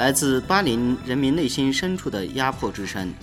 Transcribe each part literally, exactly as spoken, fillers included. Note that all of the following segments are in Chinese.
来自巴林人民内心深处的压迫之声。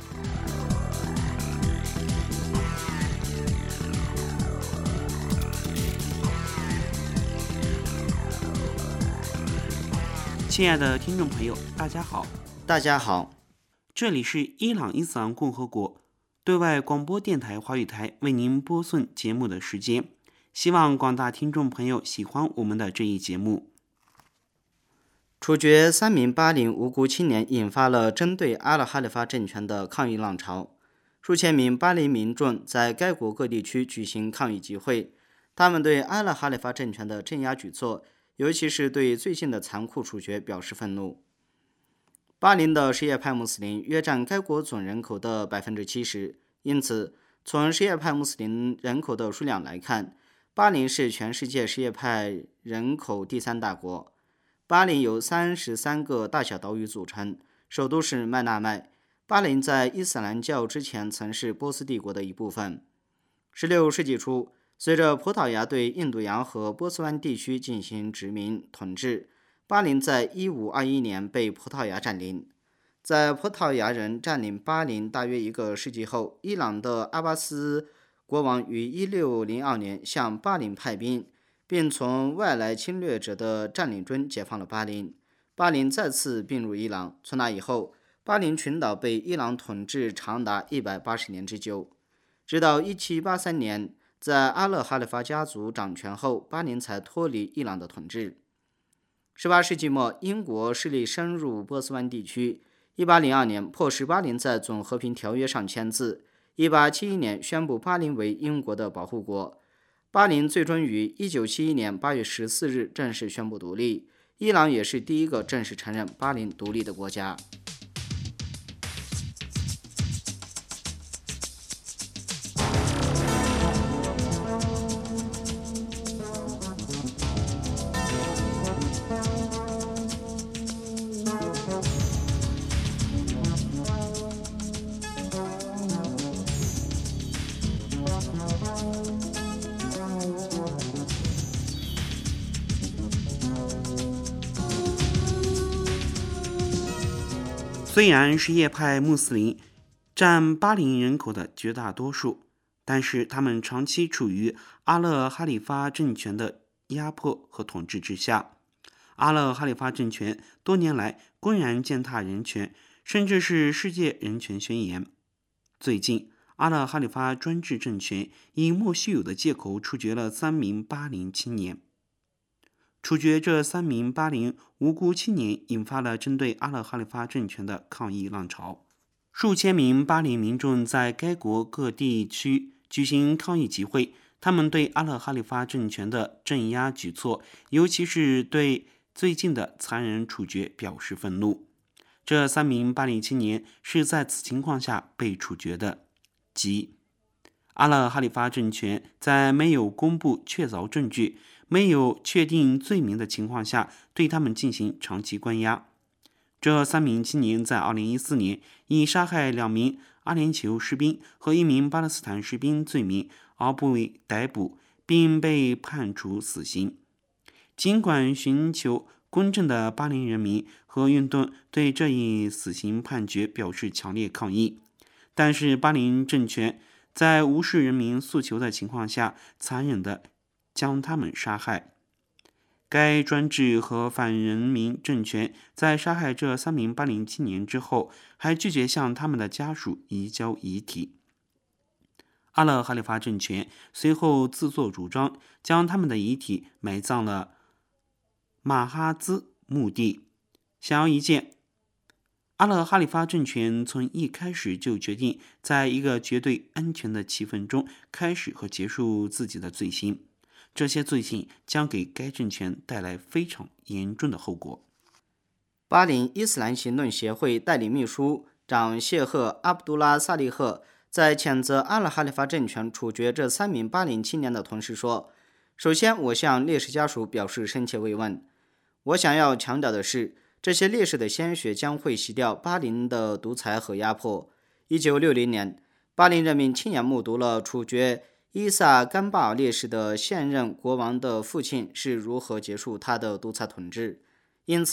亲爱的听众朋友，大家好。 大家好， 这里是伊朗伊斯兰共和国对外广播电台华语台为您播送节目的时间，希望广大听众朋友喜欢我们的这一节目。 处决三名巴林无辜青年引发了针对阿勒哈里发政权的抗议浪潮，数千名巴林民众在该国各地区举行抗议集会，他们对阿勒哈里发政权的镇压举措，尤其是对最近的残酷处决表示愤怒。巴林的什叶派穆斯林约占该国总人口的 百分之七十， 因此从什叶派穆斯林人口的数量来看，巴林是全世界什叶派人口第三大国。巴林由三十三个大小岛屿组成，首都是麦纳麦。巴林在伊斯兰教之前曾是波斯帝国的一部分。十六世纪初，随着葡萄牙对印度洋和波斯湾地区进行殖民统治，巴林在一五二一年被葡萄牙占领。在葡萄牙人占领巴林大约一个世纪后，伊朗的阿巴斯国王于一六零二年向巴林派兵，并从外来侵略者的占领中解放了巴林。巴林再次并入伊朗，从那以后，巴林群岛被伊朗统治长达一百八十年之久。直到一七八三年，在阿勒哈里发家族掌权后，巴林才脱离伊朗的统治。十八世纪末，英国势力深入波斯湾地区。一八零二年，迫使巴林在总和平条约上签字。一八七一年，宣布巴林为英国的保护国。巴林最终于一九七一年八月十四日正式宣布独立。伊朗也是第一个正式承认巴林独立的国家。 虽然什叶派穆斯林占巴林人口的绝大多数，但是他们长期处于阿勒哈里发政权的压迫和统治之下。阿勒哈里发政权多年来公然践踏人权，甚至是世界人权宣言。最近，阿勒哈里发专制政权以莫须有的借口处决了三名巴林青年。处决这三名巴林无辜青年引发了针对阿勒哈里发政权的抗议浪潮，数千名巴林民众在该国各地区举行抗议集会，他们对阿勒哈里发政权的镇压举措，尤其是对最近的残忍处决表示愤怒。这三名巴林青年是在此情况下被处决的，即阿勒哈里发政权在没有公布确凿证据、没有确定罪名的情况下，对他们进行长期关押。这三名青年在二零一四年以杀害两名阿联酋士兵和一名巴勒斯坦士兵罪名而被逮捕，并被判处死刑。尽管寻求公正的巴林人民和运动对这一死刑判决表示强烈抗议，但是巴林政权在无视人民诉求的情况下，残忍地将他们杀害。该专制和反人民政权在杀害这三名巴林青年之后，还拒绝向他们的家属移交遗体。阿勒哈里发政权随后自作主张，将他们的遗体埋葬了马哈兹墓地。显而易见，阿勒哈里发政权从一开始就决定在一个绝对安全的气氛中开始和结束自己的罪行。这些罪行将给该政权带来非常严重的后果。 巴林伊斯兰行动协会代理秘书长谢赫阿卜杜拉萨利赫在谴责阿勒哈里发政权处决这三名巴林青年的同时说，首先我向烈士家属表示深切慰问。我想要强调的是，这些烈士的鲜血将会洗掉巴林的独裁和压迫。一九六零年，巴林人民亲眼目睹了处决伊萨甘巴尔烈士的现任国王的父亲是如何结束他的独裁统治。因此，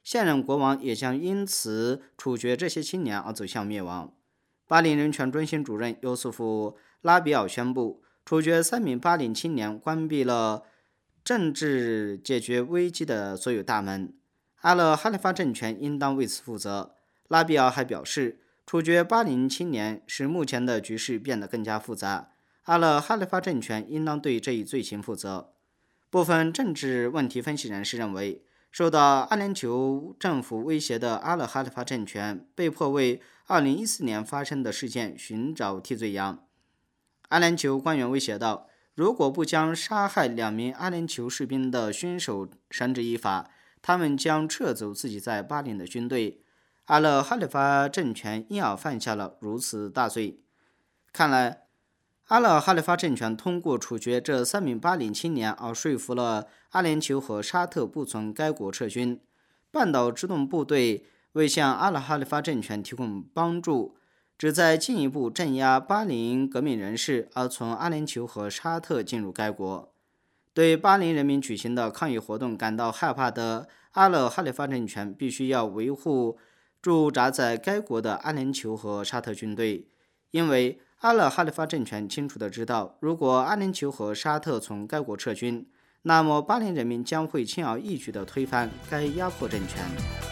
现任国王也将因此处决这些青年而走向灭亡。巴林人权中心主任尤素夫·拉比奥宣布，处决三名巴林青年关闭了政治解决危机的所有大门。阿勒哈利发政权应当为此负责。拉比奥还表示，处决巴林青年使目前的局势变得更加复杂。阿勒哈利发政权应当对这一罪行负责。部分政治问题分析人士认为，受到阿联酋政府威胁的阿勒哈利发政权被迫为二零一四年发生的事件寻找替罪羊。阿联酋官员威胁道，如果不将杀害两名阿联酋士兵的凶手绳之以法，他们将撤走自己在巴林的军队。阿勒哈利发政权因而犯下了如此大罪。看来，阿勒哈利发政权通过处决这三名巴林青年而说服了阿联酋和沙特不从该国撤军。半岛机动部队为向阿勒哈利发政权提供帮助，旨在进一步镇压巴林革命人士而从阿联酋和沙特进入该国。对巴林人民举行的抗议活动感到害怕的阿勒哈利发政权必须要维护驻扎在该国的阿联酋和沙特军队，因为阿勒哈利发政权清楚地知道，如果阿联酋和沙特从该国撤军，那么巴林人民将会轻而易举地推翻该压迫政权。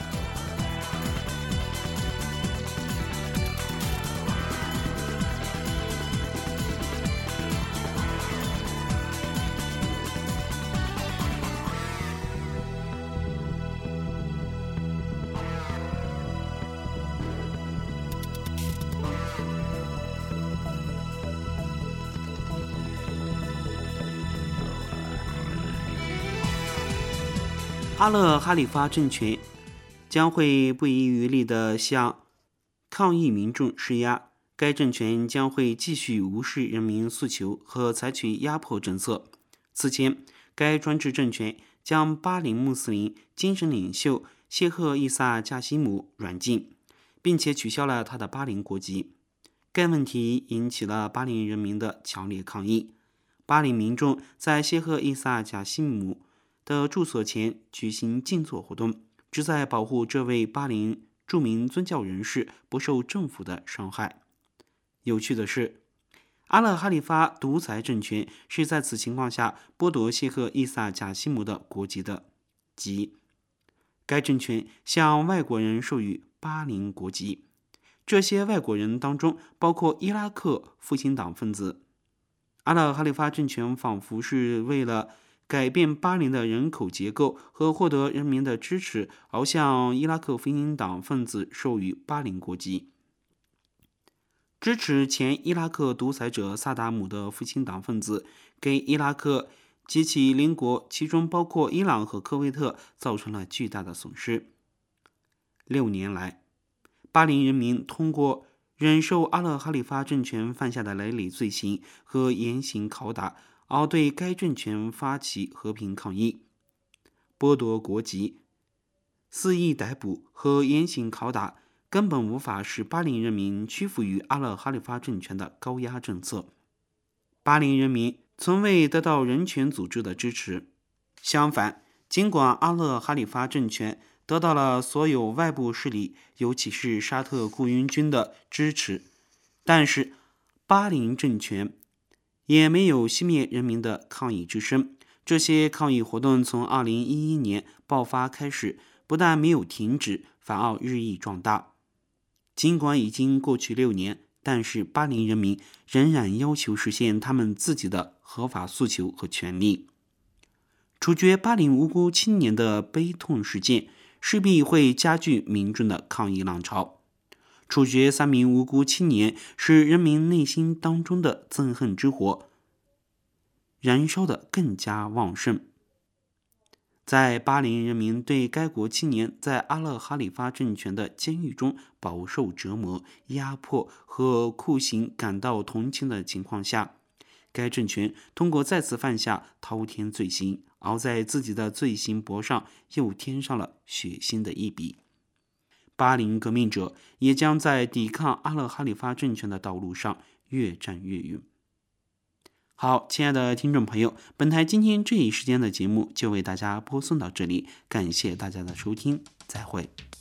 阿勒哈利发政权将会不遗余力地向抗议民众施压，该政权将会继续无视人民诉求和采取压迫政策。此前，该专制政权将巴林穆斯林精神领袖谢赫伊萨加西姆软禁，并且取消了他的巴林国籍。该问题引起了巴林人民的强烈抗议。巴林民众在谢赫伊萨加西姆的住所前举行静坐活动，旨在保护这位巴林著名宗教人士不受政府的伤害。有趣的是，阿勒哈利发独裁政权是在此情况下剥夺谢赫伊萨贾西姆的国籍的，即该政权向外国人授予巴林国籍。这些外国人当中包括伊拉克复兴党分子。阿勒哈利发政权仿佛是为了改变巴林的人口结构和获得人民的支持，而向伊拉克复兴党分子授予巴林国籍。支持前伊拉克独裁者萨达姆的复兴党分子给伊拉克及其邻国，其中包括伊朗和科威特，造成了巨大的损失。六年来，巴林人民通过忍受阿勒哈利发政权犯下的累累罪行和严刑拷打，而对该政权发起和平抗议。剥夺国籍、肆意逮捕和严刑拷打根本无法使巴林人民屈服于阿勒哈利发政权的高压政策。巴林人民从未得到人权组织的支持，相反，尽管阿勒哈利发政权得到了所有外部势力，尤其是沙特雇佣军的支持，但是巴林政权也没有熄灭人民的抗议之声。这些抗议活动从二零一一年爆发开始，不但没有停止，反而日益壮大。尽管已经过去六年，但是巴林人民仍然要求实现他们自己的合法诉求和权利。处决巴林无辜青年的悲痛事件势必会加剧民众的抗议浪潮。处决三名无辜青年，使人民内心当中的憎恨之火燃烧得更加旺盛。在巴林人民对该国青年在阿勒哈利发政权的监狱中饱受折磨、压迫和酷刑感到同情的情况下，该政权通过再次犯下滔天罪行，而在自己的罪行簿上又添上了血腥的一笔。巴林革命者也将在抵抗阿勒哈利发政权的道路上越战越远。 好，亲爱的听众朋友，本台今天这一时间的节目就为大家播送到这里，感谢大家的收听，再会。